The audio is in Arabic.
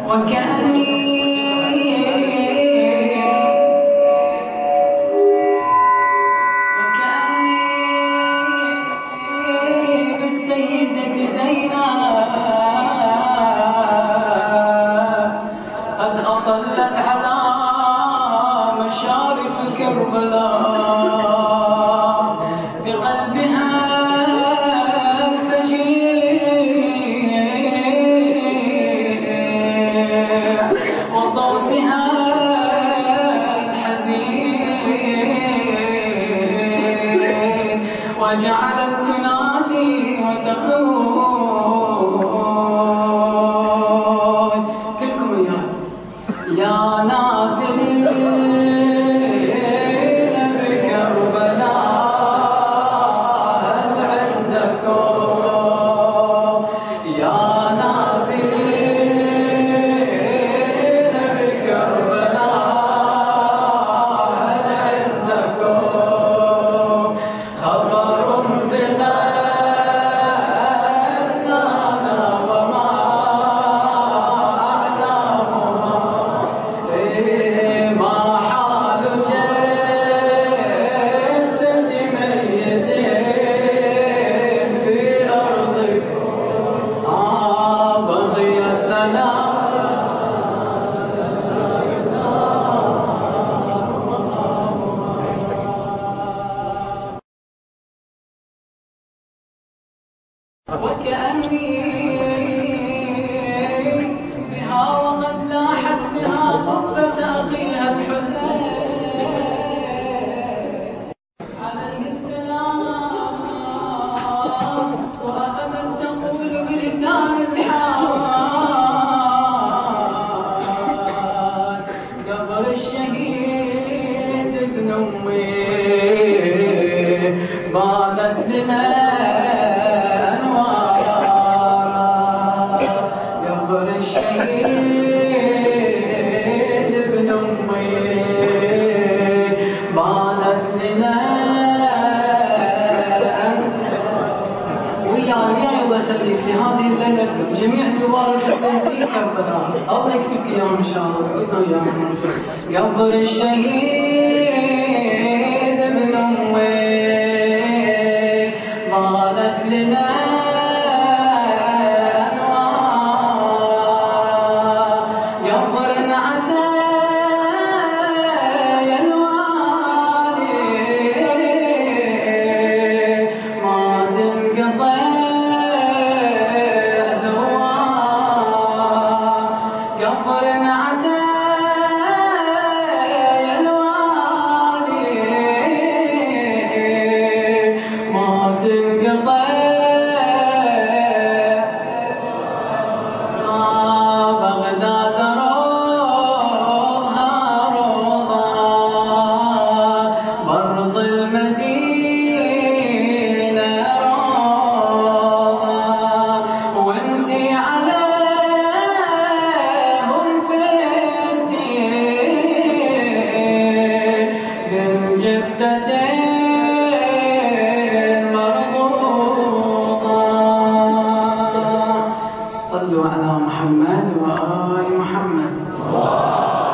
وجعلت تنادي وتقول كلكم وياي يا نازلين بكربلاء هل عندكم يا نازلين بكربلاء هل عندكم خبر وكأني بها وقد لاحت بها قبة أخيها الحسين عليه السلام وأخذت تقول بلسان الحال قبر الشهيد ابن أمي بانت لنا الشهيد ابن أمي بانت لنا وياي الله يخليك في هذه الليلة جميع زوار الحسين في كربلاء الله يكتبك اياهم ان شاء الله تقولنا اياهم قبر الشهيد ابن أمي بانت لنا صلوا على محمد وآل محمد.